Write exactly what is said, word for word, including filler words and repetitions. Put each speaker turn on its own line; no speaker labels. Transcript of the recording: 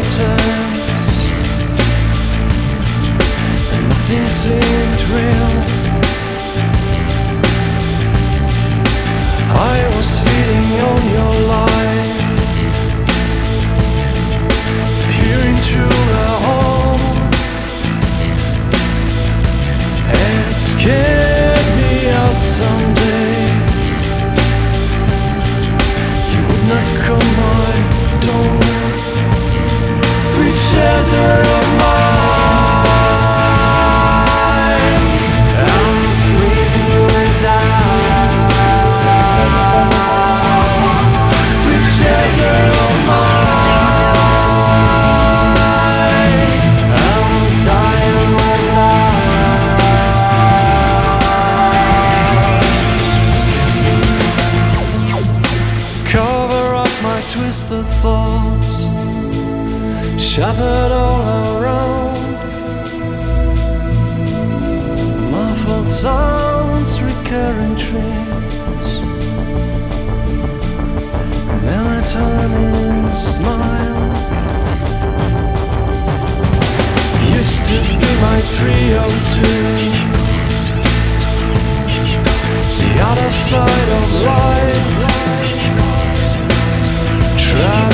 mountains, and nothing seemed real. I was feeding on your light, peering through a hole, and it scared me out someday. You would not come my door, sweet shelter of mine. I'm freezing without, sweet shelter of mine. I'm dying without. Cover up my twisted thoughts, shattered all around. Muffled sounds, recurring dreams, melatonin smile. Used to be my three oh two, the other side of life. Try